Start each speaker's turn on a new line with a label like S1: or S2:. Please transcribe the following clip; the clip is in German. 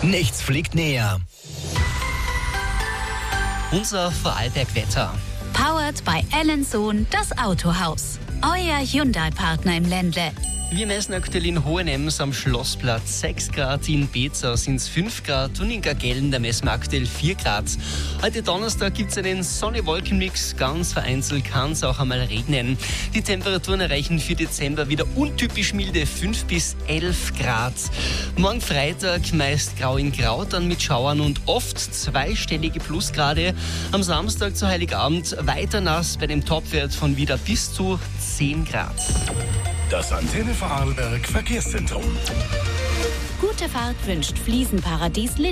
S1: Nichts fliegt näher.
S2: Unser Vorarlberg-Wetter.
S3: Powered by Sohn, das Autohaus. Euer Hyundai-Partner im Ländle.
S2: Wir messen aktuell in Hohenems am Schlossplatz 6 Grad, in Bezau sind es 5 Grad und in Gargellen, da messen wir aktuell 4 Grad. Heute Donnerstag gibt es einen Sonne-Wolken-Mix, ganz vereinzelt kann es auch einmal regnen. Die Temperaturen erreichen für Dezember wieder untypisch milde 5 bis 11 Grad. Morgen Freitag meist grau in grau, dann mit Schauern und oft zweistellige Plusgrade. Am Samstag zu Heiligabend weiter nass bei dem Topwert von wieder bis zu 10 Grad.
S1: Das Antenne Vorarlberg Verkehrszentrum.
S3: Gute Fahrt wünscht Fliesenparadies